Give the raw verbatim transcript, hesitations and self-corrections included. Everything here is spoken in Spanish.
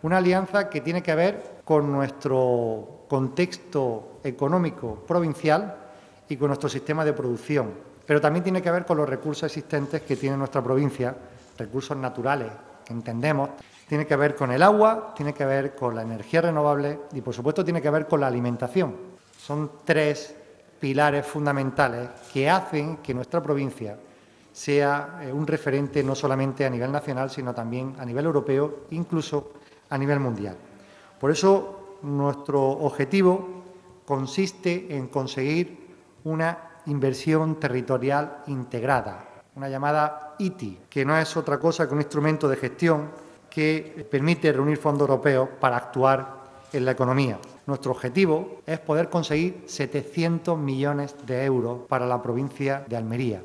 Una alianza que tiene que ver con nuestro contexto económico provincial y con nuestro sistema de producción, pero también tiene que ver con los recursos existentes que tiene nuestra provincia, recursos naturales que entendemos, tiene que ver con el agua, tiene que ver con la energía renovable y, por supuesto, tiene que ver con la alimentación. Son tres pilares fundamentales que hacen que nuestra provincia sea un referente no solamente a nivel nacional, sino también a nivel europeo, incluso a nivel mundial. Por eso, nuestro objetivo consiste en conseguir una inversión territorial integrada, una llamada I T I, que no es otra cosa que un instrumento de gestión que permite reunir fondos europeos para actuar en la economía. Nuestro objetivo es poder conseguir setecientos millones de euros para la provincia de Almería.